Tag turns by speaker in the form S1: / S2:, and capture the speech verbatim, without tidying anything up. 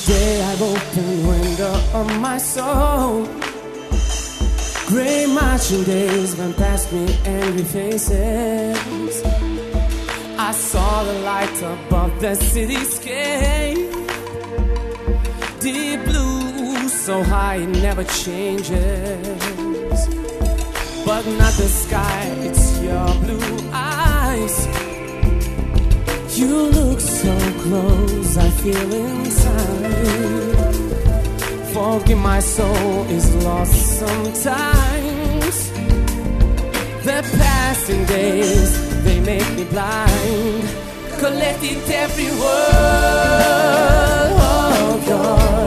S1: day I've opened window of my soul. Gray marching days went past me, angry faces. I saw the light above the cityscape. Deep blue, so high it never changes. But not the sky, it's your blue eyes. You look so close, I feel inside. Forgive, my soul is lost sometimes. The passing days, they make me blind. Collected every word of yours.